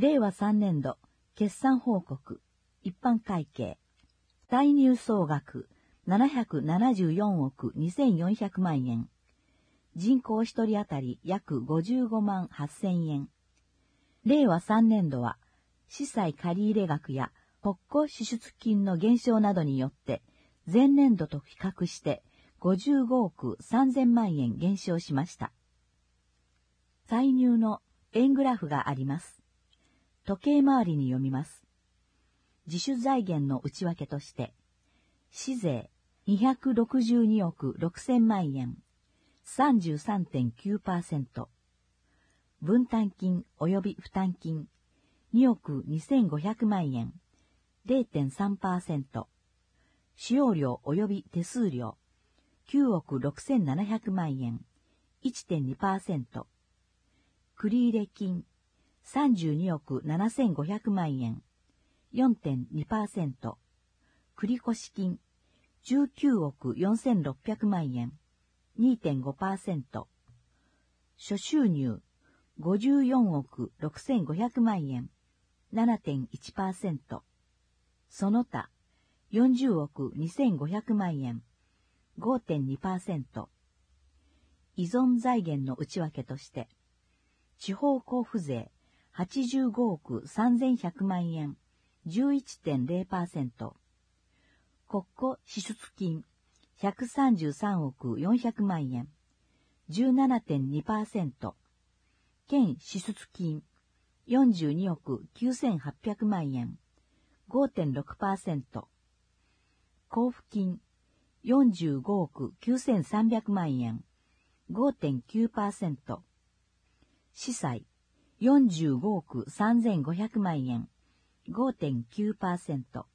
令和3年度決算報告一般会計歳入総額774億2400万円人口1人当たり約55万8000円令和3年度は司債借入額や国庫支出金の減少などによって前年度と比較して55億3000万円減少しました。歳入の円グラフがあります。時計回りに読みます。自主財源の内訳として、市税262億6000万円、33.9%、分担金及び負担金2億2500万円、0.3%、使用料及び手数料9億6700万円、1.2%、繰入金32億7500万円、4.2%、繰越金19億4600万円、2.5%、諸収入54億6500万円、7.1%、その他40億2500万円、5.2%、依存財源の内訳として、地方交付税85億3100万円、11.0%、国庫支出金133億400万円、17.2%、県支出金42億9800万円、5.6%、交付金45億9300万円、5.9%、司債45億3500万円、5.9%。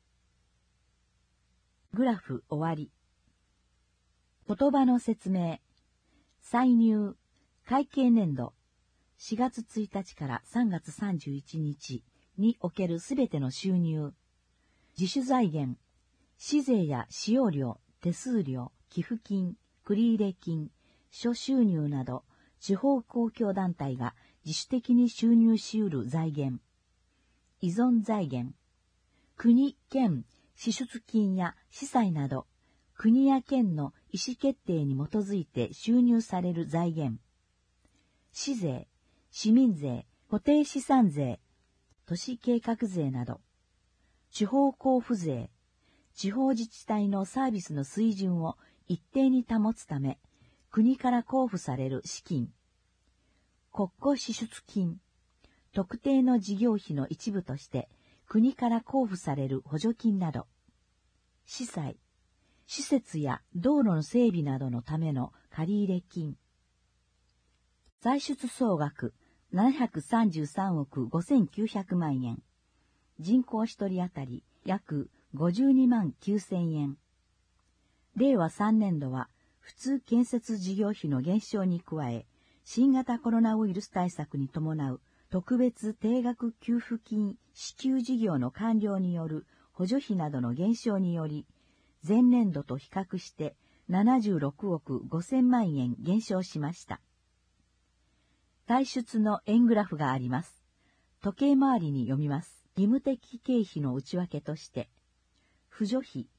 グラフ終わり。言葉の説明。歳入、会計年度、4月1日から3月31日におけるすべての収入、自主財源、市税や使用料、手数料、寄付金、繰入金、諸収入など、地方公共団体が自主的に収入し得る財源。依存財源。国、県、支出金や司債など、国や県の意思決定に基づいて収入される財源。市税、市民税、固定資産税、都市計画税など。地方交付税。地方自治体のサービスの水準を一定に保つため、国から交付される資金、国庫支出金、特定の事業費の一部として国から交付される補助金など、司債、施設や道路の整備などのための借入金、歳出総額733億5900万円、人口1人当たり約52万9000円。令和3年度は、普通建設事業費の減少に加え、新型コロナウイルス対策に伴う特別定額給付金支給事業の完了による補助費などの減少により、前年度と比較して76億5000万円減少しました。歳出の円グラフがあります。時計回りに読みます。義務的経費の内訳として、扶助費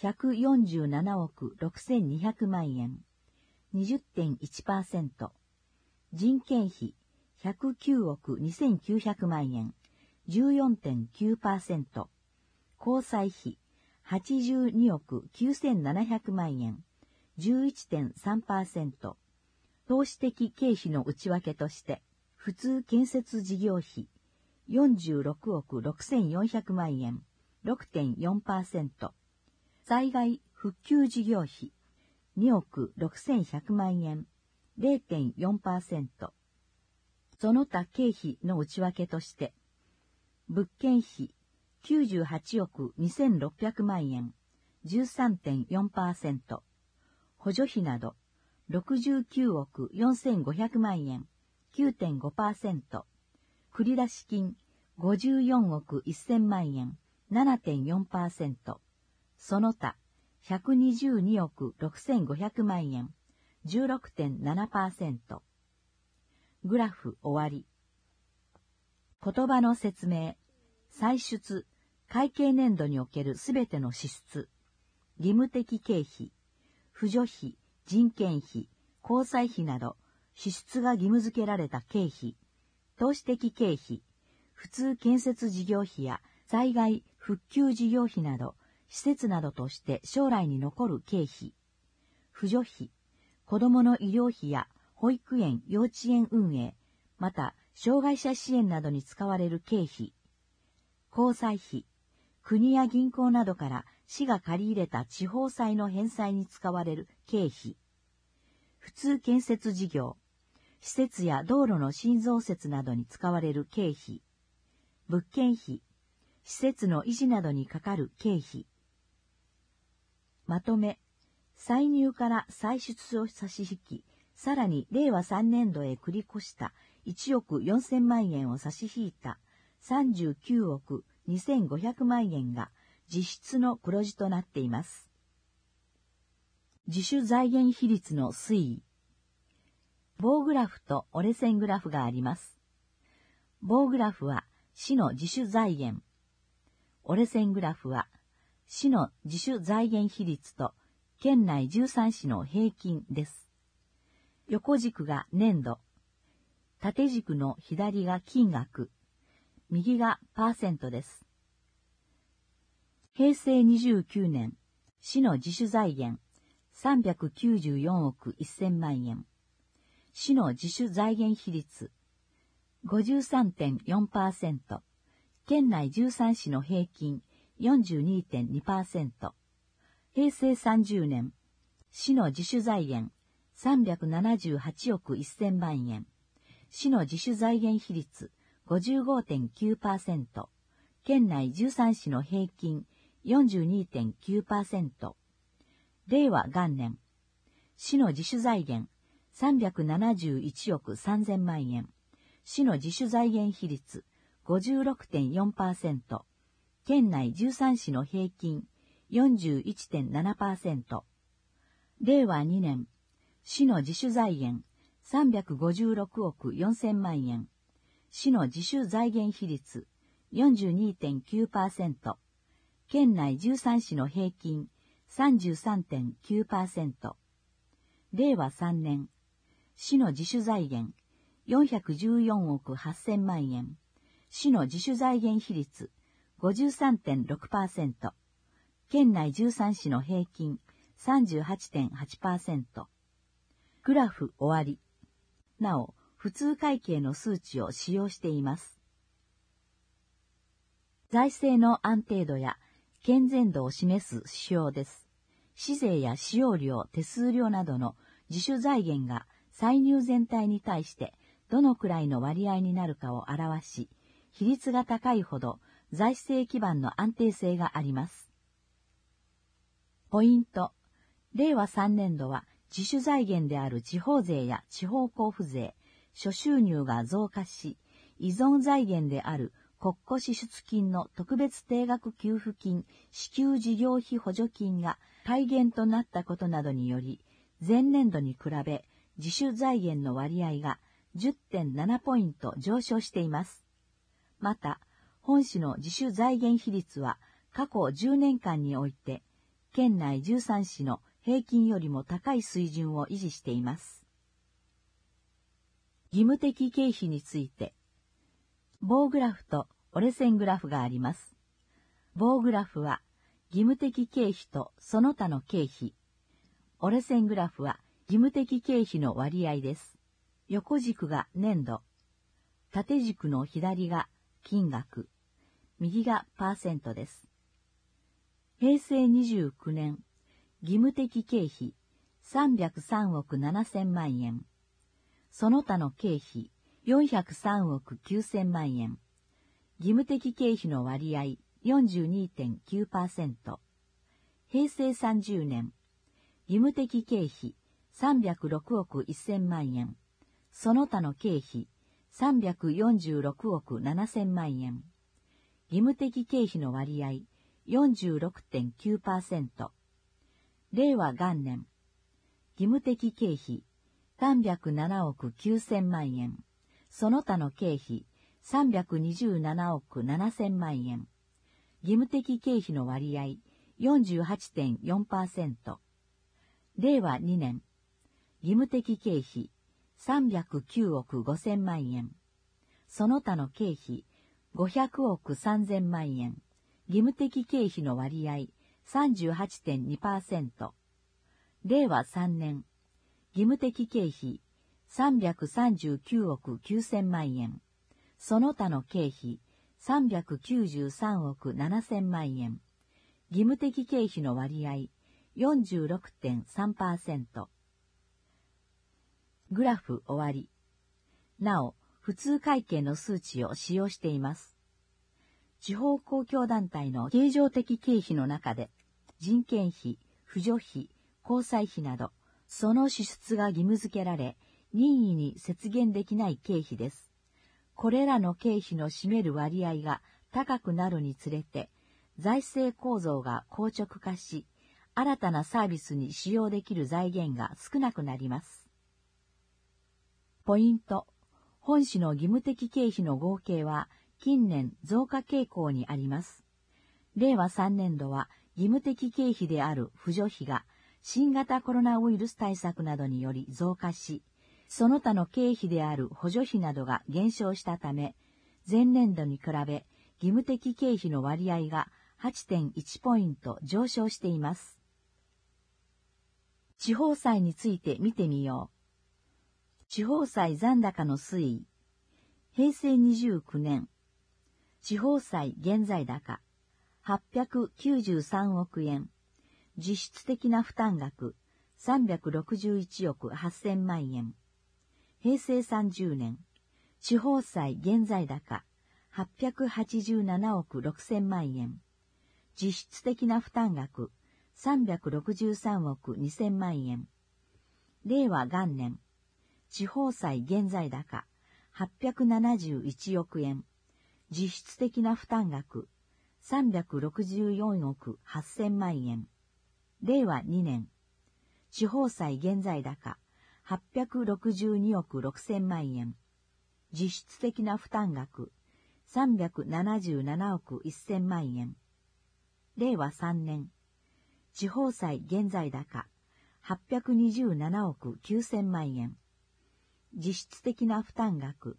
147億6200万円、20.1%、人件費109億2900万円、14.9%、交際費82億9700万円、11.3%、投資的経費の内訳として、普通建設事業費46億6400万円、6.4%、災害復旧事業費2億6100万円、0.4%、その他経費の内訳として、物件費98億2600万円、13.4%、補助費など69億4500万円、9.5%、繰出金54億1000万円、7.4%、その他122億6500万円、16.7%。グラフ終わり。 言葉の説明、歳出、会計年度におけるすべての支出、義務的経費、扶助費、人件費、交際費など、支出が義務付けられた経費、投資的経費、普通建設事業費や災害復旧事業費など、施設などとして将来に残る経費、扶助費、子どもの医療費や保育園・幼稚園運営、また障害者支援などに使われる経費、公債費、国や銀行などから市が借り入れた地方債の返済に使われる経費、普通建設事業、施設や道路の新増設などに使われる経費、物件費、施設の維持などにかかる経費。まとめ、歳入から歳出を差し引き、さらに令和3年度へ繰り越した1億4000万円を差し引いた39億2500万円が実質の黒字となっています。自主財源比率の推移。棒グラフと折れ線グラフがあります。棒グラフは市の自主財源。折れ線グラフは市の自主財源比率と県内13市の平均です。横軸が年度、縦軸の左が金額、右がパーセントです。平成29年、市の自主財源394億1000万円。市の自主財源比率 53.4%、県内13市の平均 42.2%。平成30年、市の自主財源378億1000万円。市の自主財源比率 55.9%、県内13市の平均 42.9%。令和元年、市の自主財源371億3000万円。市の自主財源比率 56.4%、県内13市の平均 41.7%。令和2年、市の自主財源356億4000万円。市の自主財源比率 42.9%、県内13市の平均 33.9%。令和3年、市の自主財源414億8000万円。市の自主財源比率 53.6%、県内13市の平均 38.8%。グラフ終わり。なお、普通会計の数値を使用しています。財政の安定度や健全度を示す指標です。市税や使用料、手数料などの自主財源が歳入全体に対してどのくらいの割合になるかを表し、比率が高いほど財政基盤の安定性があります。ポイント。令和3年度は自主財源である地方税や地方交付税、諸収入が増加し、依存財源である国庫支出金の特別定額給付金、支給事業費補助金が改減となったことなどにより、前年度に比べ自主財源の割合が 10.7 ポイント上昇しています。また、本市の自主財源比率は過去10年間において、県内13市の平均よりも高い水準を維持しています。義務的経費について、棒グラフと折れ線グラフがあります。棒グラフは義務的経費とその他の経費。折れ線グラフは義務的経費の割合です。横軸が年度。縦軸の左が金額。右がパーセントです。平成29年、義務的経費303億7000万円。その他の経費403億9000万円。義務的経費の割合 42.9%。平成30年、義務的経費306億1000万円。その他の経費346億7000万円。義務的経費の割合 46.9%。令和元年、義務的経費307億9000万円。その他の経費 327億7000万円。義務的経費の割合 48.4%。令和2年、義務的経費309億5000万円。その他の経費500億3000万円。義務的経費の割合 38.2%。令和3年、義務的経費339億9000万円。その他の経費393億7000万円。義務的経費の割合 46.3%。グラフ終わり。なお、普通会計の数値を使用しています。地方公共団体の経常的経費の中で、人件費、扶助費、交際費など、その支出が義務付けられ、任意に節減できない経費です。これらの経費の占める割合が高くなるにつれて、財政構造が硬直化し、新たなサービスに使用できる財源が少なくなります。ポイント。本種の義務的経費の合計は近年増加傾向にあります。令和3年度は義務的経費である扶助費が新型コロナウイルス対策などにより増加し、その他の経費である補助費などが減少したため、前年度に比べ義務的経費の割合が 8.1 ポイント上昇しています。地方債について見てみよう。地方債残高の推移。平成29年。地方債現在高。893億円。実質的な負担額。361億8000万円。平成30年。地方債現在高。887億6000万円。実質的な負担額。363億2000万円。令和元年。地方債現在高871億円。実質的な負担額364億8000万円。令和2年。地方債現在高862億6000万円。実質的な負担額377億1000万円。令和3年。地方債現在高827億9000万円。実質的な負担額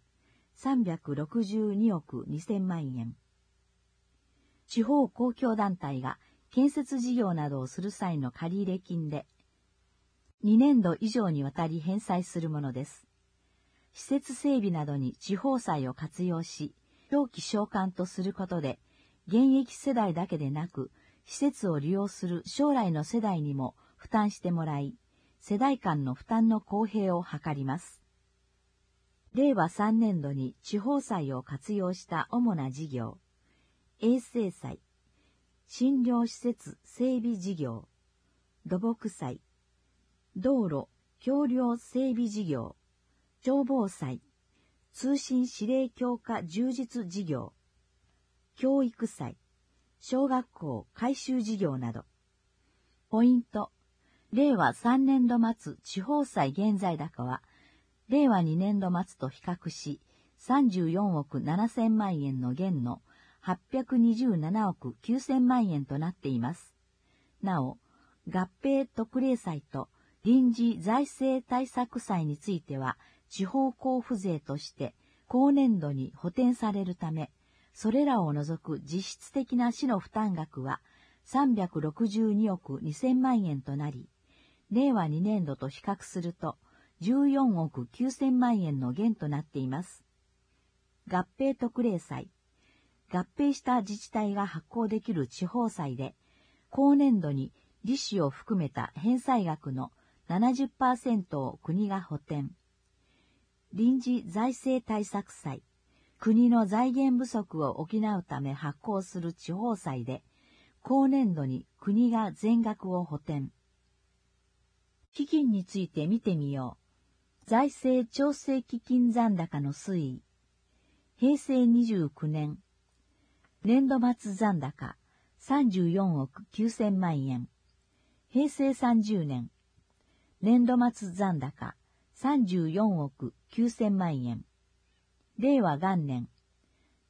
362億2000万円。地方公共団体が建設事業などをする際の借入金で、2年度以上にわたり返済するものです。施設整備などに地方債を活用し、長期償還とすることで、現役世代だけでなく、施設を利用する将来の世代にも負担してもらい、世代間の負担の公平を図ります。令和3年度に地方債を活用した主な事業、衛生債、診療施設整備事業、土木債、道路橋梁整備事業、消防債、通信指令強化充実事業、教育債、小学校改修事業など。ポイント。令和3年度末地方債現在高は、令和2年度末と比較し、34億7000万円の減の827億9000万円となっています。なお、合併特例債と臨時財政対策債については、地方交付税として後年度に補填されるため、それらを除く実質的な市の負担額は362億2000万円となり、令和2年度と比較すると、14億9000万円の減となっています。合併特例債。合併した自治体が発行できる地方債で、後年度に利子を含めた返済額の 70% を国が補填。臨時財政対策債。国の財源不足を補うため発行する地方債で、後年度に国が全額を補填。基金について見てみよう。財政調整基金残高の推移。平成29年。年度末残高34億9000万円。平成30年。年度末残高34億9000万円。令和元年。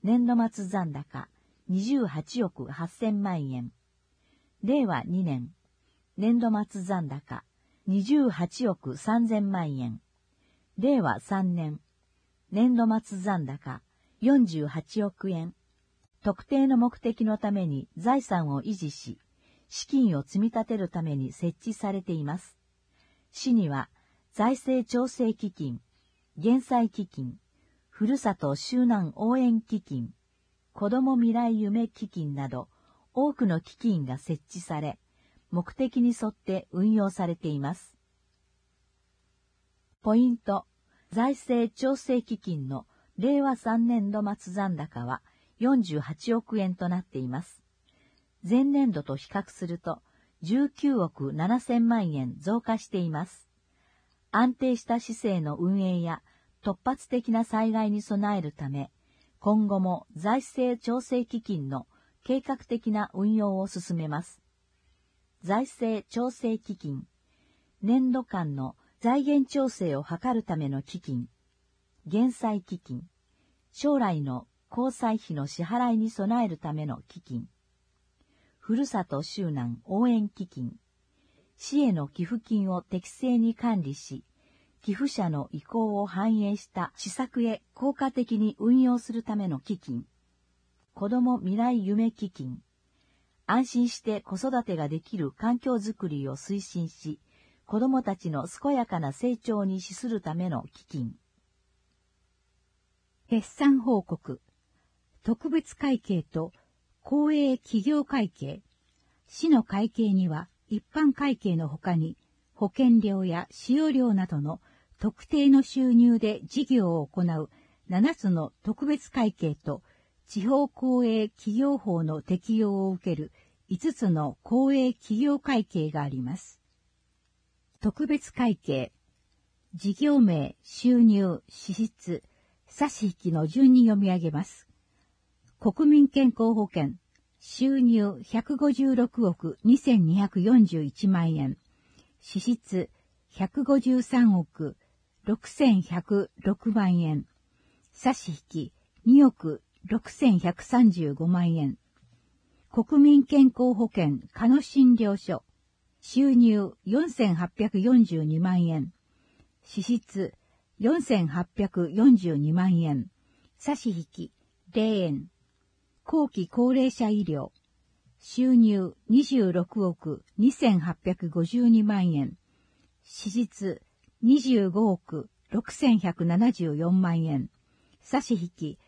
年度末残高28億8000万円。令和2年、年度末残高28億3000万円。令和3年、年度末残高48億円。特定の目的のために財産を維持し、資金を積み立てるために設置されています。市には、財政調整基金、減災基金、ふるさと周南応援基金、子ども未来夢基金など、多くの基金が設置され、目的に沿って運用されています。ポイント、財政調整基金の令和3年度末残高は48億円となっています。前年度と比較すると19億7000万円増加しています。安定した市政の運営や突発的な災害に備えるため、今後も財政調整基金の計画的な運用を進めます。財政調整基金、年度間の財源調整を図るための基金、減災基金、将来の交際費の支払いに備えるための基金、ふるさと周南応援基金、市への寄付金を適正に管理し、寄付者の意向を反映した施策へ効果的に運用するための基金、子ども未来夢基金、安心して子育てができる環境づくりを推進し、子どもたちの健やかな成長に資するための基金。 決算報告、特別会計と公営企業会計。市の会計には一般会計のほかに保険料や使用料などの特定の収入で事業を行う7つの特別会計と地方公営企業法の適用を受ける5つの公営企業会計があります。特別会計、事業名、収入、支出、差し引きの順に読み上げます。国民健康保険、収入156億2241万円、支出153億6106万円、差し引き2億6135万円。国民健康保険加野診療所、収入4842万円、支出4842万円、差し引き0円。後期高齢者医療、収入26億2852万円、支出25億6174万円、差し引き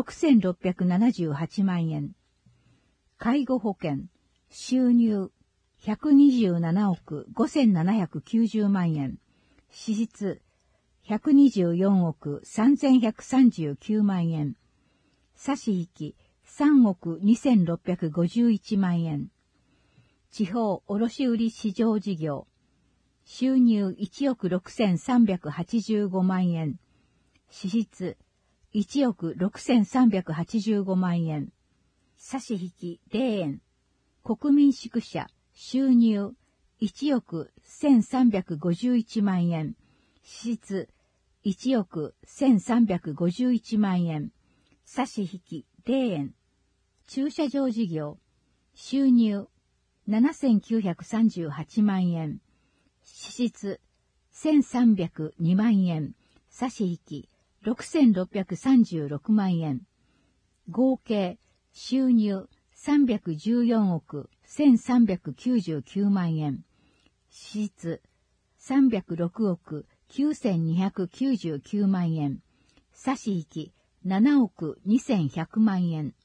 6678万円。介護保険、収入127億5790万円、支出124億3139万円、差し引き3億2651万円。地方卸売市場事業、収入1億6385万円、支出1億6385万円、差し引き0円。国民宿舎、収入1億1351万円、支出1億1351万円、差し引き0円。駐車場事業、収入7938万円、支出1302万円、差し引き6636万円。合計収入314億1399万円、支出306億9299万円、差し引き7億2100万円。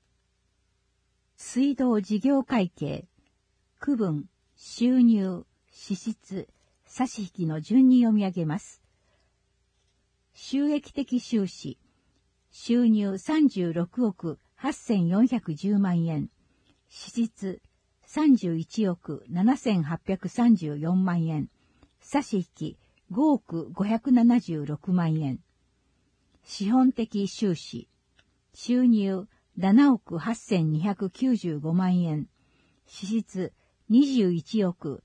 水道事業会計、区分、収入、支出、差し引きの順に読み上げます。収益的収支、収入36億8410万円、支出31億7834万円、差し引き5億576万円。資本的収支、収入7億8295万円、支出21億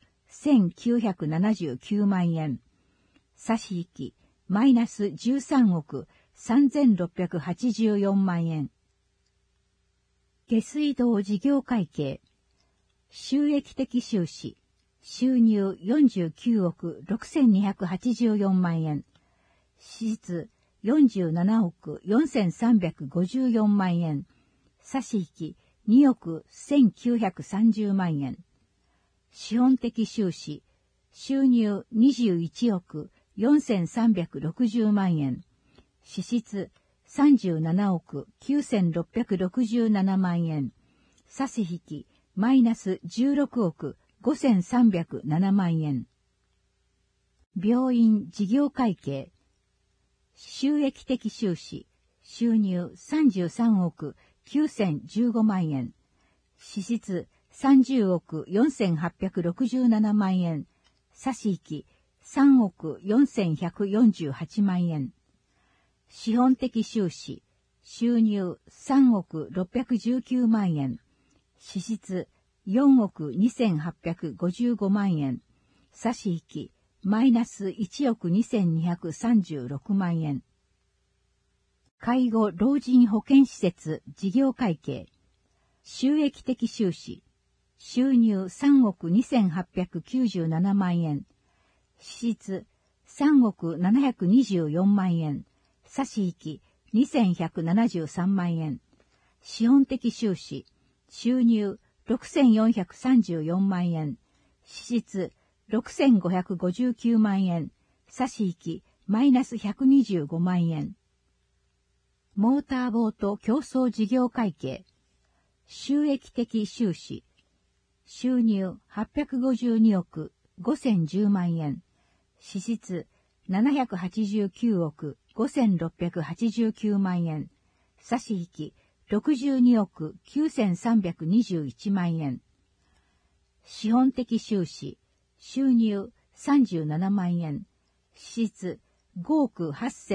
1979万円、差し引きマイナス13億3684万円。 下水道事業会計、収益的収支、収入49億6284万円、支出47億4354万円、差し引き2億1930万円、資本的収支、収入21億4360万円、支出37億9667万円、差し引きマイナス16億5307万円。病院事業会計、収益的収支、収入33億9015万円、支出30億4867万円、差し引き3億4148万円。資本的収支、収入3億619万円、支出4億2855万円、差し引きマイナス1億2236万円。介護老人保健施設事業会計、収益的収支、収入3億2897万円、支出3億724万円、差し引き2173万円、資本的収支、収入6434万円、支出6559万円、差し引きマイナス125万円。モーターボート競争事業会計、収益的収支、収入852億5010万円、支出789億5689万円、差し引き62億9321万円。資本的収支、収入37万円、支出5億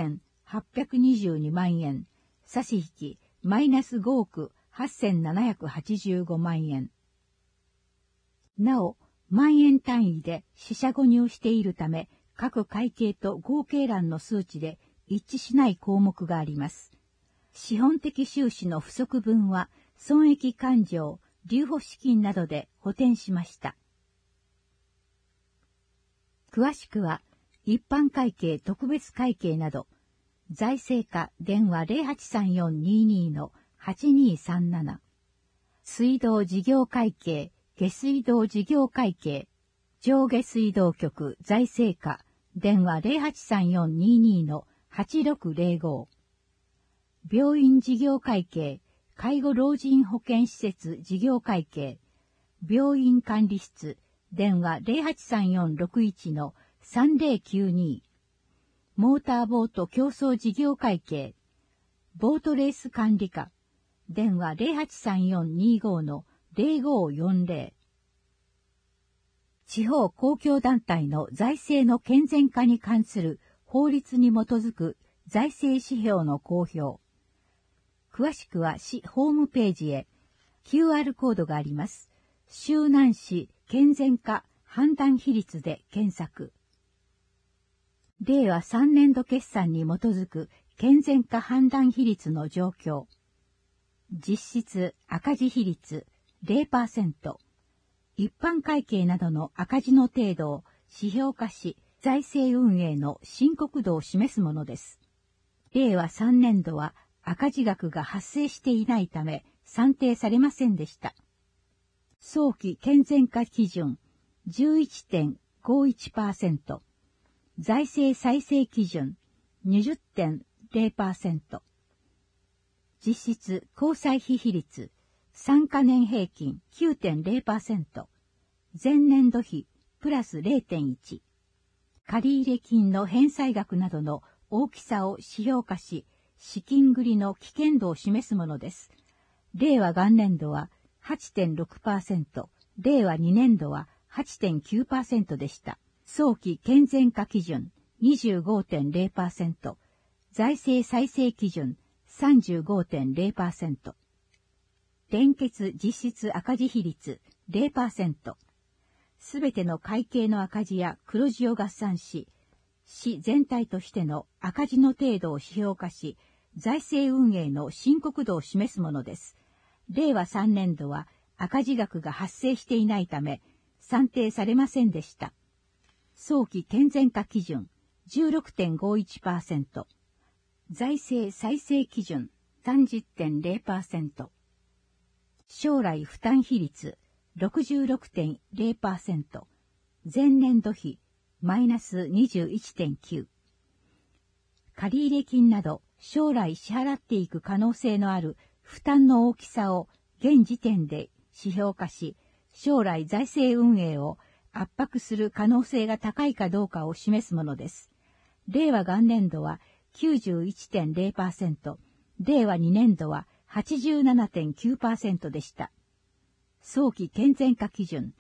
8822万円、差し引きマイナス5億8785万円。なお、万円単位で四捨五入しているため、各会計と合計欄の数値で一致しない項目があります。資本的収支の不足分は、損益勘定、留保資金などで補填しました。詳しくは、一般会計特別会計など、財政課電話 083422-8237 水道事業会計下水道事業会計上下水道局財政課電話 083422-8605 病院事業会計介護老人保健施設事業会計病院管理室電話 083461-3092モーターボート競争事業会計、ボートレース管理課、電話 083425-0540。地方公共団体の財政の健全化に関する法律に基づく財政指標の公表。詳しくは市ホームページへ QR コードがあります。周南市健全化判断比率で検索。令和3年度決算に基づく健全化判断比率の状況。実質赤字比率 0%。一般会計などの赤字の程度を指標化し、財政運営の深刻度を示すものです。令和3年度は赤字額が発生していないため算定されませんでした。早期健全化基準 11.51%。財政再生基準 20.0%。実質交際費比率3カ年平均 9.0%。前年度比プラス 0.1。借入金の返済額などの大きさを指標化し、資金繰りの危険度を示すものです。令和元年度は 8.6%、令和2年度は 8.9% でした。早期健全化基準 25.0%、財政再生基準 35.0%、連結実質赤字比率 0%、すべての会計の赤字や黒字を合算し、市全体としての赤字の程度を指標化し、財政運営の深刻度を示すものです。 令和3年度は赤字額が発生していないため、算定されませんでした。早期健全化基準 16.51%、財政再生基準 30.0%、将来負担比率 66.0%、前年度比マイナス 21.9。借入金など将来支払っていく可能性のある負担の大きさを現時点で指標化し、将来財政運営を圧迫する可能性が高いかどうかを示すものです。令和元年度は 91.0%、令和2年度は 87.9% でした。早期健全化基準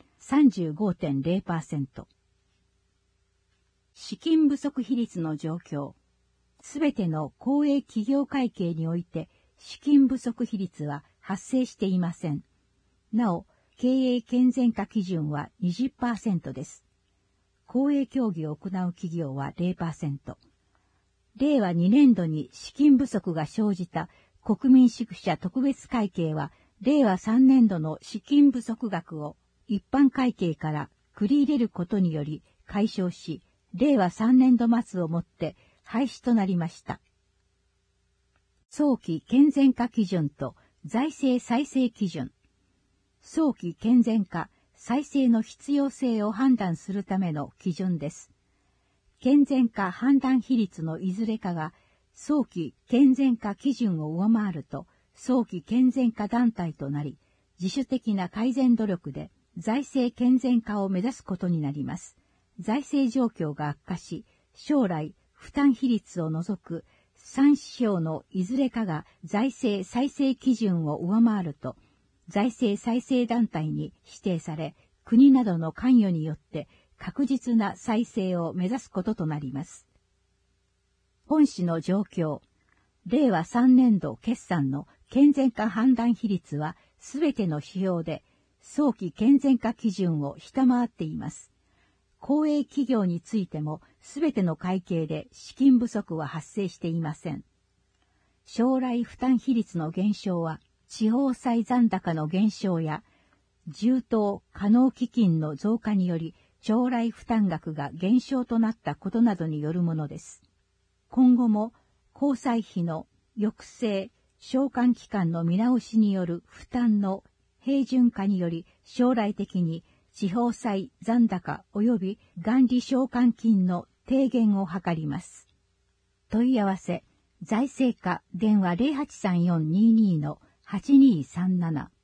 35.0%。資金不足比率の状況。すべての公営企業会計において資金不足比率は発生していません。なお、経営健全化基準は 20% です。公営協議を行う企業は 0%。令和2年度に資金不足が生じた国民宿舎特別会計は、令和3年度の資金不足額を一般会計から繰り入れることにより解消し、令和3年度末をもって廃止となりました。早期健全化基準と財政再生基準。早期健全化、再生の必要性を判断するための基準です。健全化判断比率のいずれかが早期健全化基準を上回ると早期健全化団体となり、自主的な改善努力で財政健全化を目指すことになります。財政状況が悪化し、将来負担比率を除く3指標のいずれかが財政再生基準を上回ると、財政再生団体に指定され、国などの関与によって確実な再生を目指すこととなります。本市の状況。令和3年度決算の健全化判断比率はすべての指標で早期健全化基準を下回っています。公営企業についてもすべての会計で資金不足は発生していません。将来負担比率の減少は地方債残高の減少や充当可能基金の増加により将来負担額が減少となったことなどによるものです。今後も公債費の抑制、償還期間の見直しによる負担の平準化により将来的に地方債残高及び元利償還金の低減を図ります。問い合わせ、財政課電話 083422-8237